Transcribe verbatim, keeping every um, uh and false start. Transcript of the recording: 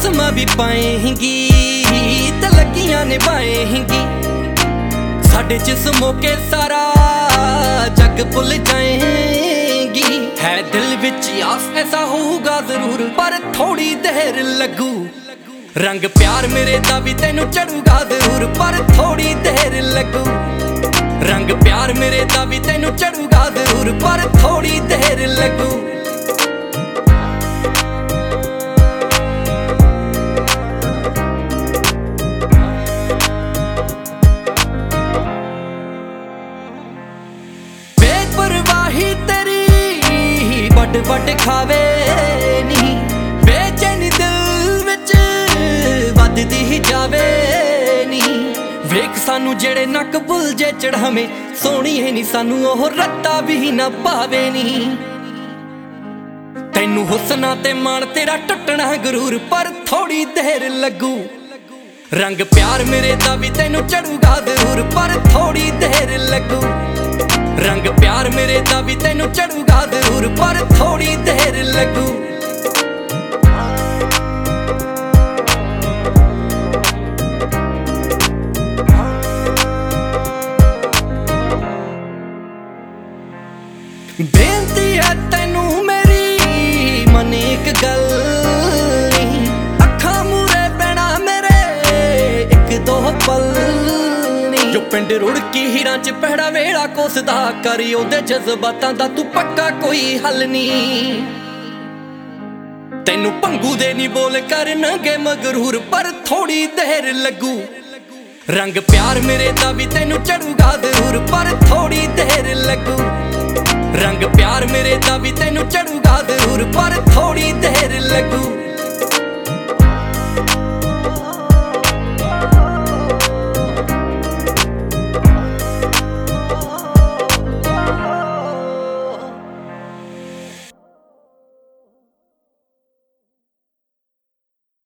कसम भी पाएंगी ते लगियां निभाएंगी। साडे जिस्मों के सारा जग भुल जाएंगी। है दिल विच आस ऐसा होगा जरूर पर थोड़ी देर लगू। रंग प्यार मेरे दा भी तेनू चढ़ूगा जरूर पर थोड़ी देर लगू। रंग प्यार मेरे दा भी तेनू चढ़ूगा जरूर पर थोड़ी देर लगू। बेपरवाही तेरी बड़ बड़ खावे नी, बेचैनी दिल विच वधदी ही जावे नी। वेख सानू जेड़े नक बुल जे चढ़ावे, सोहणी है नी सानू ओह रत्ता भी ना पावे नी। तैनू हुस्ना ते मान तेरा टुटना गरूर पर थोड़ी देर लगू। रंग प्यार मेरे दा भी तेनू चढ़ूगा जरूर पर थोड़ी देर लगू। रंग प्यार मेरे दा भी तेनू चढ़ूगा जरूर पर थोड़ी देर लगू। बेनती है तेनू मेरी मन एक गल नहीं, अखा मूरे पैना मेरे एक दो पल नहीं। जो पिंड रुड़की हीरां च पहड़ा वेड़ा कोसदा करी ओदे जज्बातां दा तू पक्का कोई हल नहीं। तेनू भंगू दे नी बोल करनगे मगरूर पर थोड़ी देर लगू। रंग प्यार मेरे दा भी तेनू चढ़ूगा जरूर पर थोड़ी देर लगू। रंग प्यार मेरे दा भी तेनू चढ़ूगा जरूर पर थोड़ी देर लगू।